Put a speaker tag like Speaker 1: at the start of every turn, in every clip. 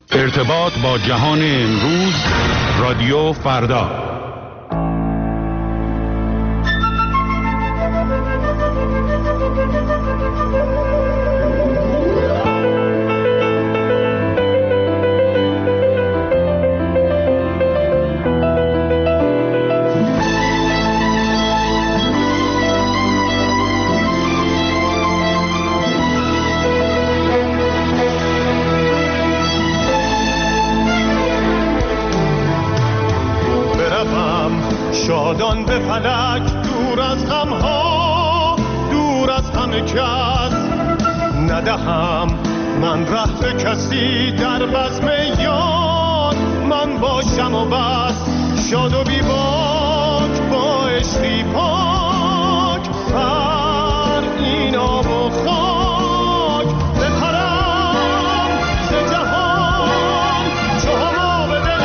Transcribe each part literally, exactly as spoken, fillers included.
Speaker 1: ارتباط با جهان امروز، رادیو فردا.
Speaker 2: شادان به فلک، دور از غمها، دور از همه کس. ندهم من ره به کسی، در بزم یار من باشم و بس. شاد و بی باک با عشقی پاک، بر این آب و خاک بپرم ز جهان، چو هما به دل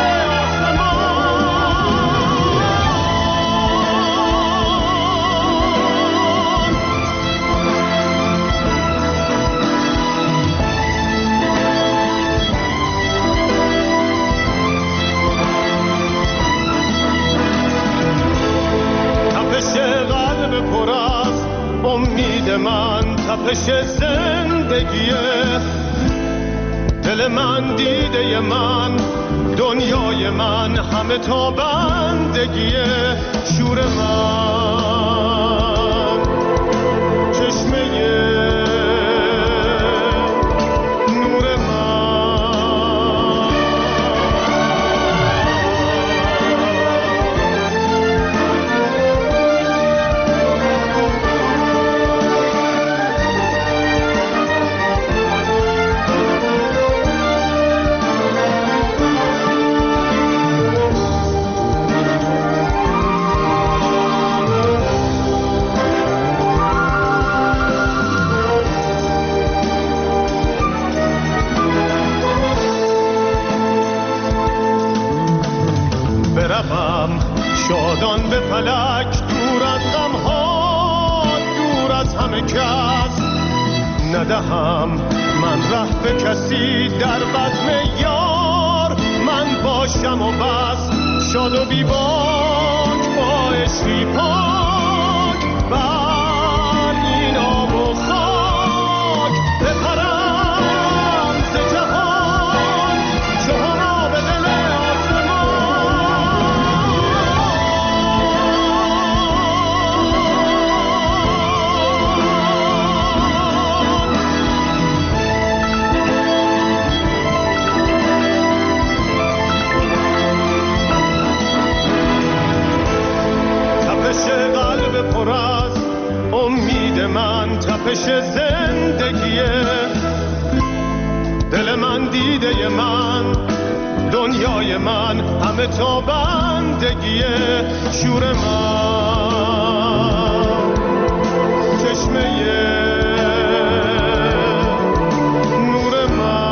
Speaker 2: پر از امید من، تپش زندگیه. دل من دیده من، دنیای من، همه تا بندگیه. شور من چشمه نور من. شادان به فلک، دور از غمها، دور از همه کس. ندهم من ره به کسی، در بزم یار من باشم و بس. شاد و بی باک با عشقی پاک، بر این آب و خاک بپرم ز جهان، چو هما به دل پر از امید من، تپش زندگیه. دل من دیده من، دنیای من، همه تا بندگیه. شور من چشمه نور من.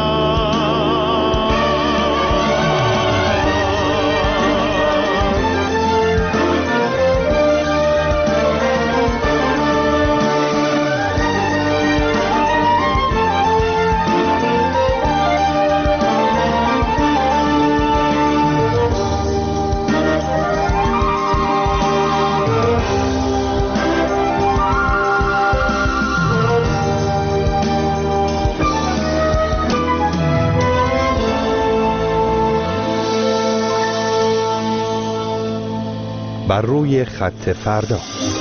Speaker 3: بر روی خط فردا.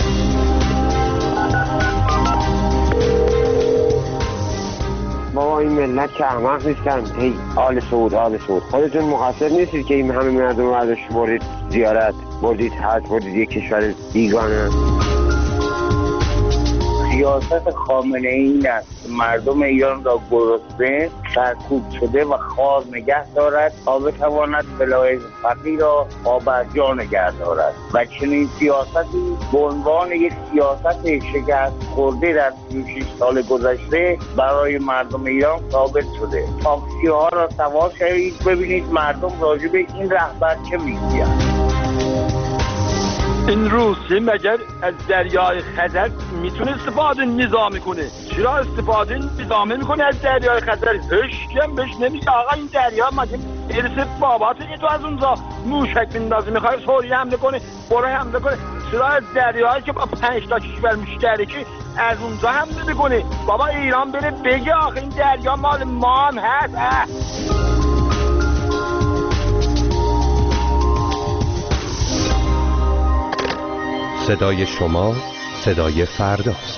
Speaker 4: بابا این ملت که احمق نیستن. هی آل سعود آل سعود، خودتون مقصر نیستید که این همه مردم رو ازش بردید زیارت، بردید حج، بردید یک کشور بیگانه.
Speaker 5: سیاست خامنه ای این است مردم ایران را گرسنه، سرکوب شده و خوار نگه دارد تا بتواند بلای فقیر را پابرجا نگه دارد و چنین سیاستی به عنوان یک سیاست شکست خورده در سی و شش سال گذشته برای مردم ایران ثابت شده. تاکسی ها را سوار شوید ببینید مردم راجع به این رهبر چه میگویند.
Speaker 6: این روسیه مگر از دریای خزر میتونه استفاده نظامی کنه؟ چرا استفاده نظامی میکنه از دریای خزر؟ هیچ کم بهش نمیگه آقا این دریا مگه ارث باباته؟ تو از اونجا موشک میندازی میخوای سوریه حمله کنه، برو حمله کنه. چرا از دریایی که با پنج تا کشور مشترکه از اونجا حمله میکنه؟ بابا ایران بره بگه آخه این دریا مال ما هم هست. اه.
Speaker 3: صدای شما صدای فرداست.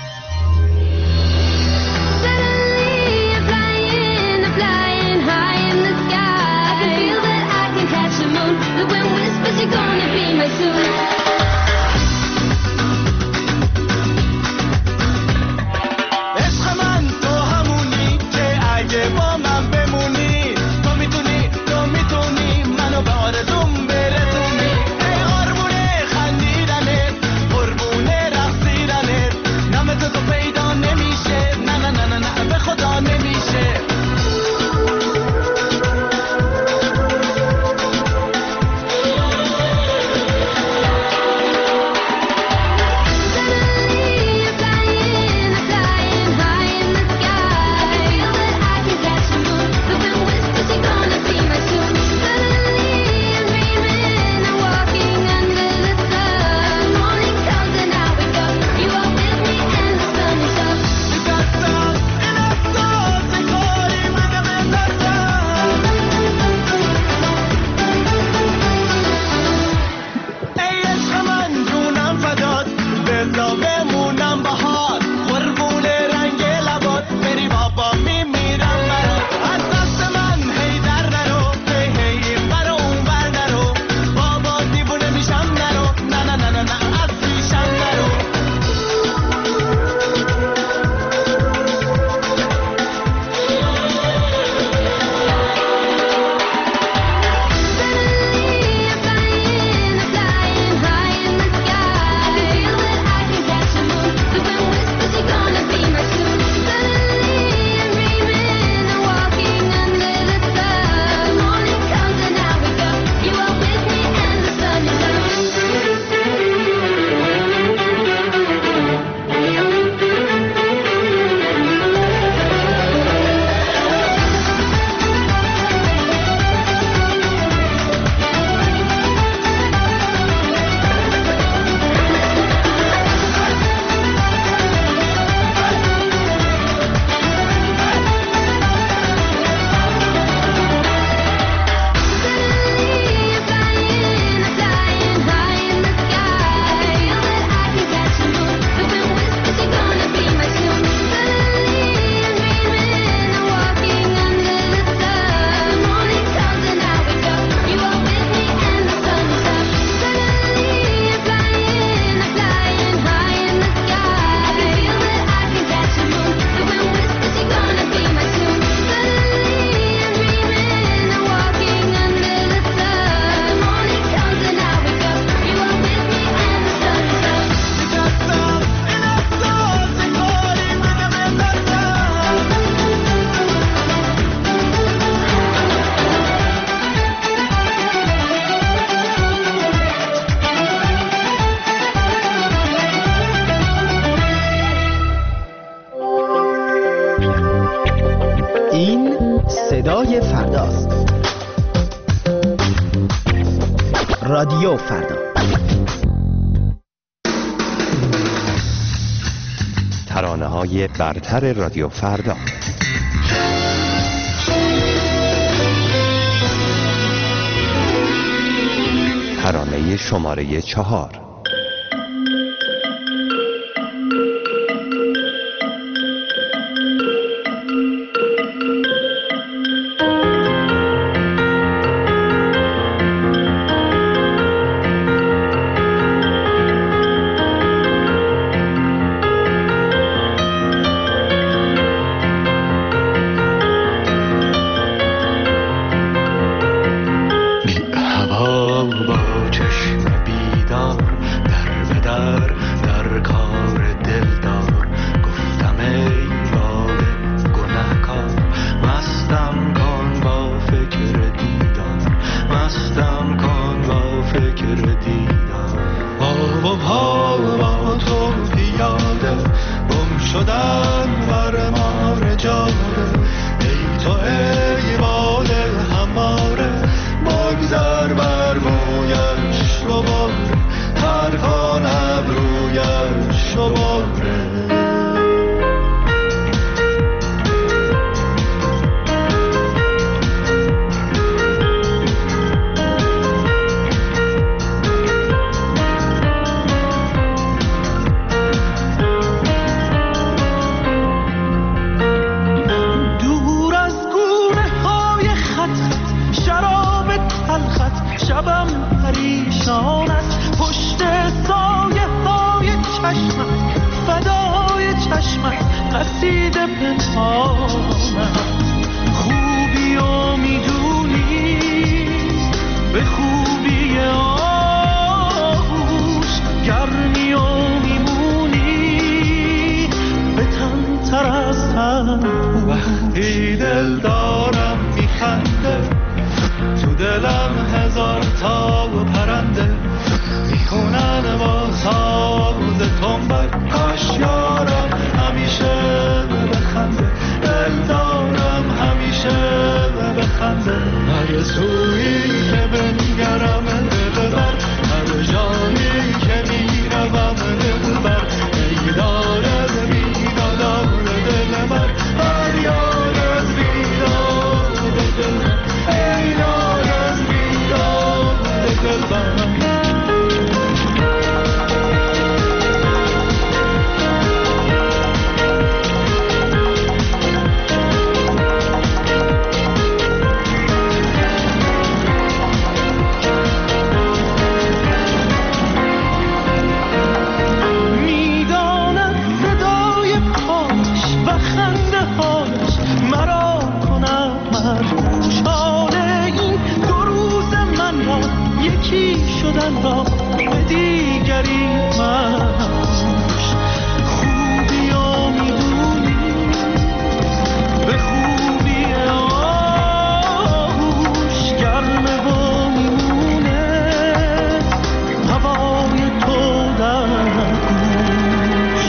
Speaker 7: صدای فرداست. رادیو فردا.
Speaker 3: ترانه‌های برتر رادیو فردا. ترانه شماره چهار.
Speaker 2: با چشم بیدار
Speaker 8: شبم پریشان است پشت سایه های چشمت، فدای چشمت قصیده پنهانم. خوبی و میدونی به خوبی آغوش، گرمی و میمونی به تن تر از تن. وقتی دل دارم میخنده تو دلم هزار تا پرنده میخونن با ساز تنبک. کاش یارم همیشه بخنده، دل دارم همیشه بخنده. هر سویی که بنگرم دل بر، هر جایی که میروم دل بر. ای دار از بیدادار دل بر، هر یار از بیداد دل بر. ای دار از بیداد دل بر. شدن را به دیگری منش. خوبی و میدونی به خوبی آغوش، گرمه و میمونه هوای تو در گوش.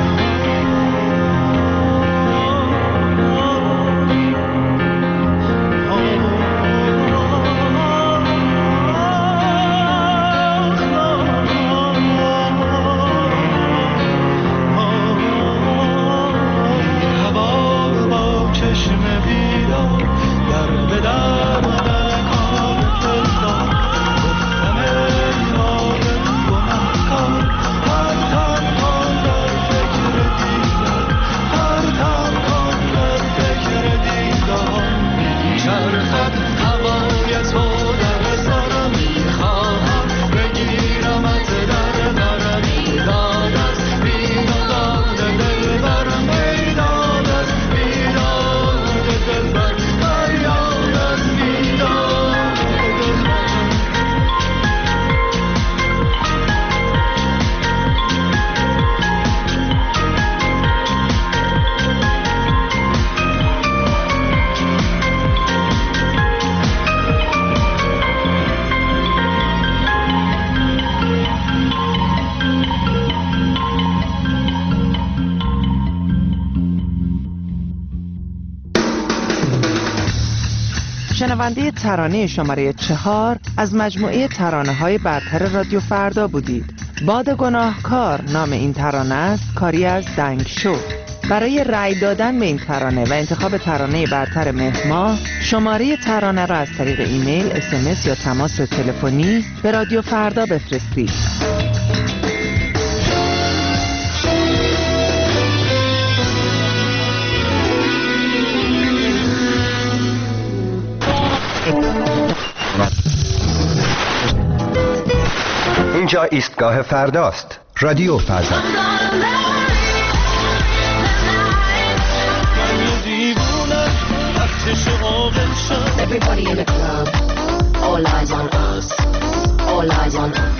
Speaker 9: شنونده ترانه شماره چهار از مجموعه ترانه‌های برتر رادیو فردا بودید. باد گناهکار نام این ترانه است، کاری از دنگ شو. برای رأی دادن به این ترانه و انتخاب ترانه برتر مهر ماه، شماره ترانه را از طریق ایمیل، اس ام اس یا تماس تلفنی به رادیو فردا بفرستید.
Speaker 3: اینجا ایستگاه فرداست. رادیو فردا.
Speaker 10: Everybody in the club, all eyes on us, all eyes on us.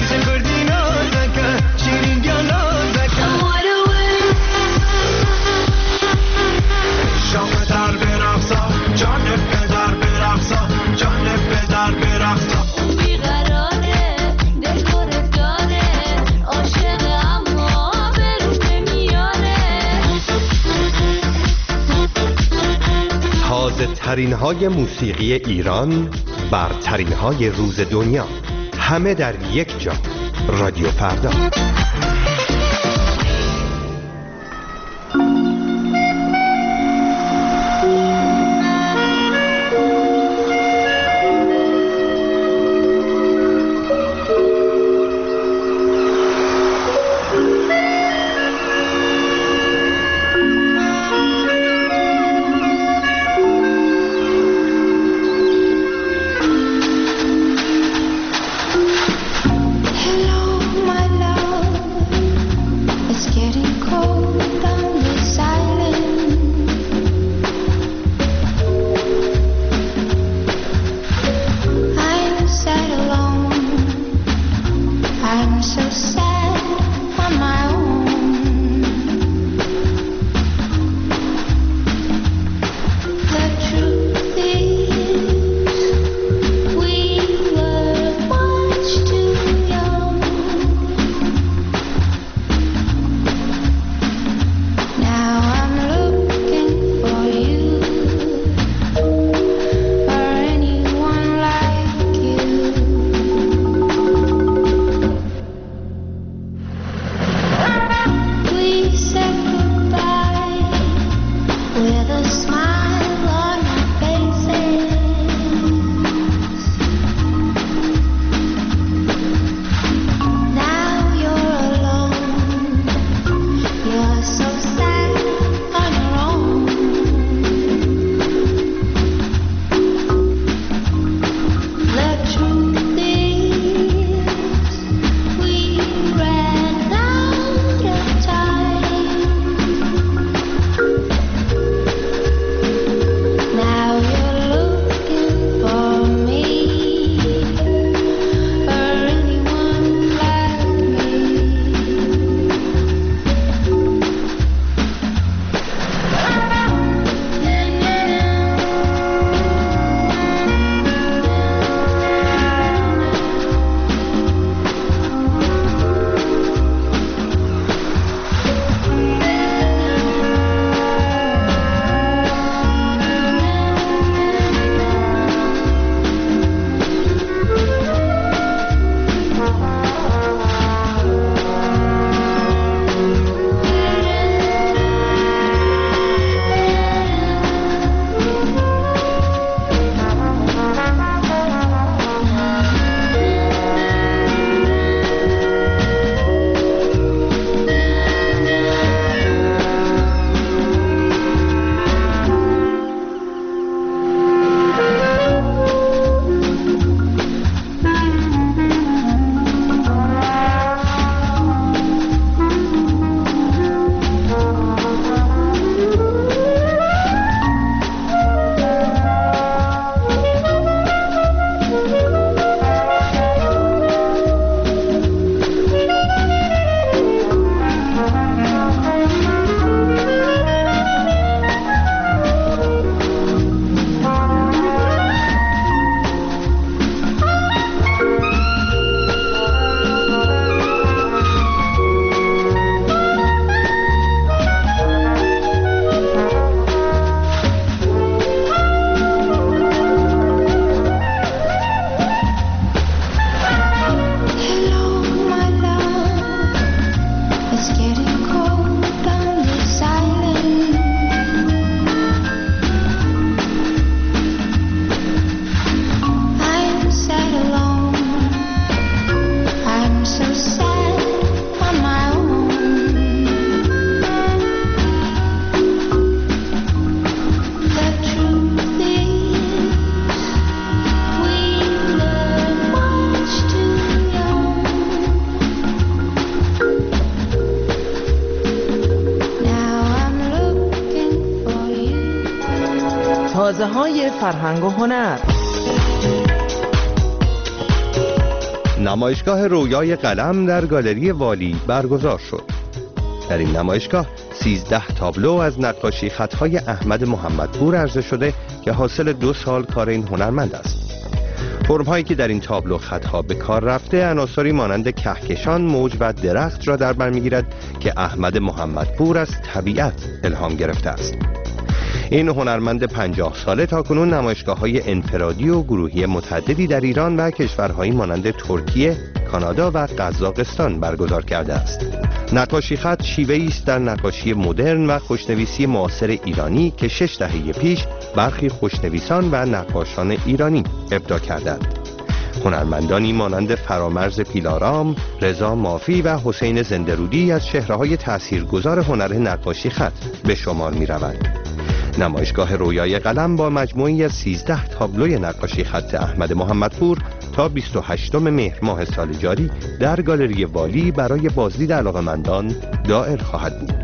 Speaker 3: ترین های موسیقی ایران، برترین های روز دنیا، همه در یک جا. رادیو فردا.
Speaker 9: دنیای فرهنگ و هنر.
Speaker 3: نمایشگاه رویای قلم در گالری والی برگزار شد. در این نمایشگاه سیزده تابلو از نقاشی خطهای احمد محمدپور عرضه شده که حاصل دو سال کار این هنرمند است. فرم‌هایی که در این تابلو خطها به کار رفته عناصری مانند کهکشان، موج و درخت را در بر می‌گیرد که احمد محمدپور از طبیعت الهام گرفته است. این هنرمند پنجاه ساله تاکنون نمایشگاه‌های انفرادی و گروهی متعددی در ایران و کشورهایی مانند ترکیه، کانادا و قزاقستان برگزار کرده است. نقاشی خط شیوه‌ای است در نقاشی مدرن و خوشنویسی معاصر ایرانی که شش دهه پیش برخی خوشنویسان و نقاشان ایرانی ابداع کردند. هنرمندانی مانند فرامرز پیلارام، رضا مافی و حسین زنده‌رودی از چهره‌های تاثیرگذار هنر نقاشی خط به شمار می‌روند. نمایشگاه رویای قلم با مجموعی از سیزده تابلوی نقاشی خط احمد محمدپور تا بیست و هشتم مهر ماه سال جاری در گالری والی برای بازدید علاقه‌مندان دائر خواهد بود.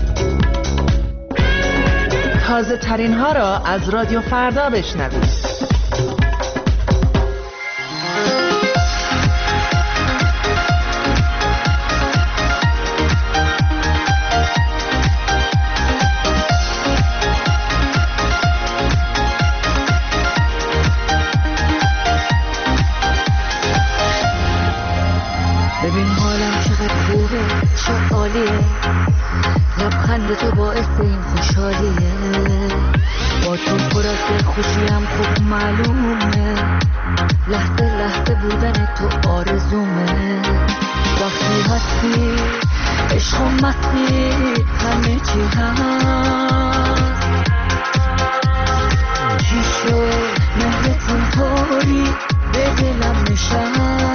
Speaker 9: تازه ترین ها را از رادیو فردا بشنوید.
Speaker 11: ببین حالم چقدر خوبه، چه عالیه، لبخند تو باعث این خوشحالیه، با تو پر از خوشیم خوب معلومه، لحظه لحظه بودن تو آرزومه، وقتی هستی عشق و مستی همه چی هست، چی شد مهرت اینطوری به دلم نشست،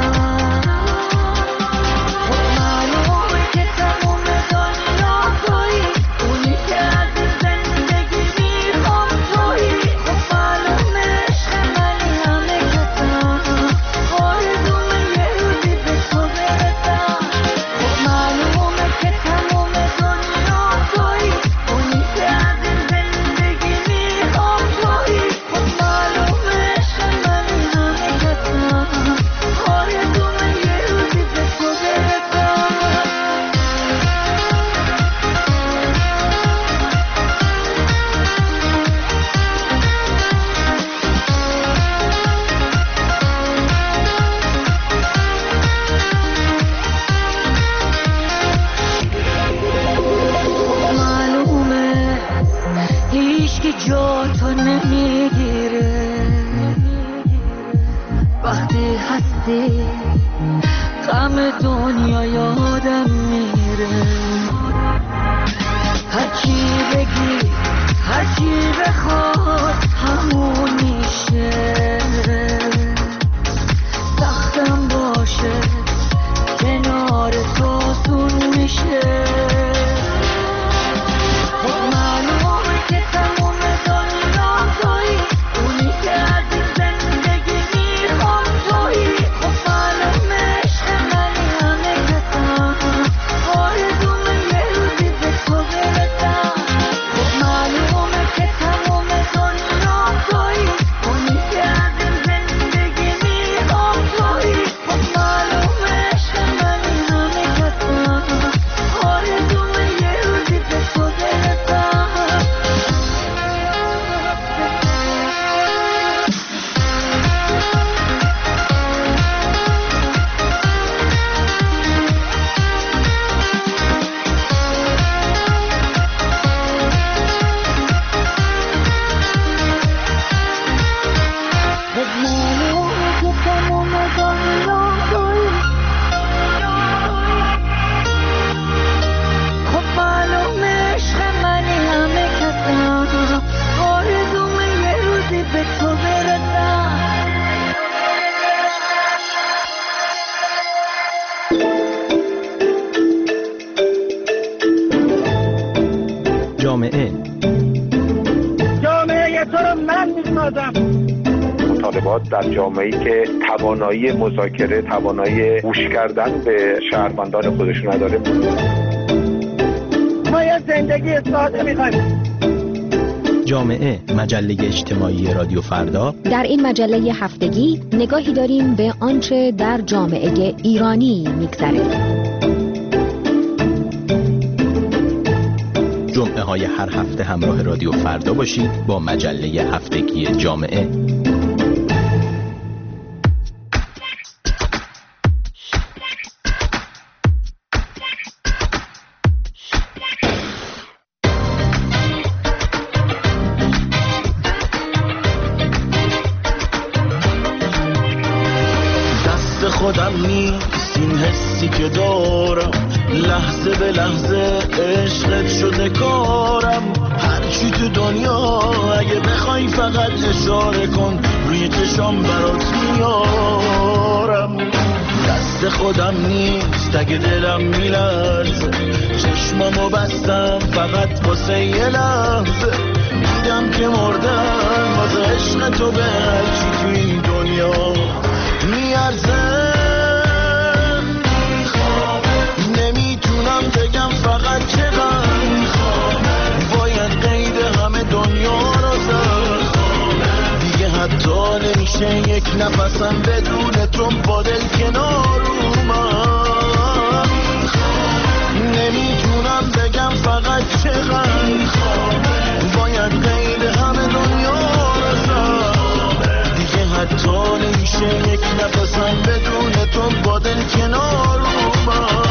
Speaker 11: غم دنیا یادم میره، هرچی بگی هرچی بخواد همون میشه، سختم باشه کنار تو آسون میشه، خب معلومه که تموم دنیا تویی، اونی که از این زندگی میخوام تویی، خب معلومه عشق منی همه کسم، آرزومه یه روزی به تو برسم، خب معلومه که تموم دنیا تویی، اونی که از این زندگی میخوام تویی، خب معلومه عشق منی همه کسم، آرزومه یه روزی به تو برسم.
Speaker 7: جامعه
Speaker 12: جامعه تو رو من میسازم.
Speaker 13: مطالبات در جامعه‌ای که توانایی مذاکره، توانایی گوش کردن به شهروندان خودشون نداره.
Speaker 12: ما یه زندگی ساده میخوایم،
Speaker 14: جامعه، مجله اجتماعی رادیو فردا.
Speaker 15: در این مجله هفتگی نگاهی داریم به آنچه در جامعه ایرانی میگذره.
Speaker 14: جمعه های هر هفته همراه رادیو فردا باشید با مجله هفتگی جامعه.
Speaker 8: خودم نیست این حسی که دارم، لحظه به لحظه عشقت شده کارم. هرچی تو دنیا اگه بخوای فقط اشاره کن، روی چشام برات میارم. دست خودم نیست اگه دلم میلرزه، چشمامو بستم فقط واسه یه لحظه. دیدم که مردم واسه عشق تو به هرچی تو این دنیا میارزه. نمیتونم بگم فقط چقدر باید قید همه دنیا رو زد. دیگه حتی نمیشه یک نفسم بدون تو با دل کنار اومد. نمیتونم بگم فقط چقدر باید قید همه دنیا رو زد. دیگه حتی نمیشه یک نفسم بدون تو با دل کنار اومد.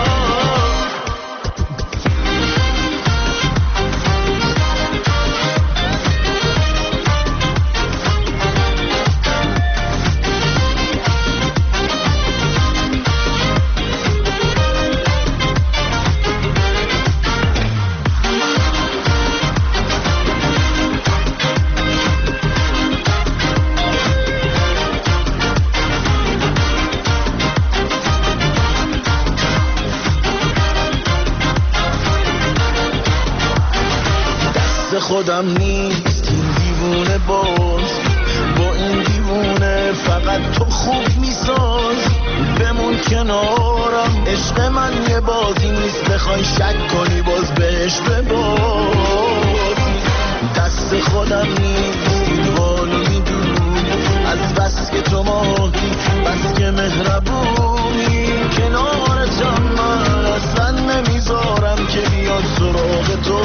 Speaker 8: خودم نیست این دیوونه باز، با این دیوونه فقط تو خوب میساز. بمون کنارم، عشق من یه بازی نیست بخوای شک کنی باز بهش ببازی. دست خودم نیست این حالو میدونی، از بس که تو ماهی بس که مهربونی. کنارتم من اصلا نمیذارم که بیاد سراغ تو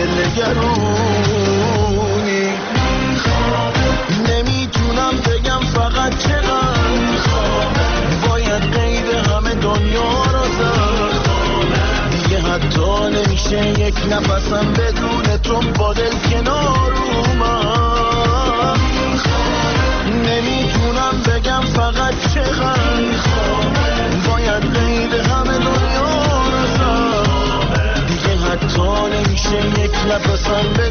Speaker 8: دلنگرونی. نمیتونم بگم فقط چقدر باید قید همه دنیا رو زد. دیگه حتی نمیشه یک نفسم بدون تو با دل کنار اومد. نمیتونم بگم فقط چقدر باید قید همه دنیا رو زد. دیگه حتی نمیشه یک نفسم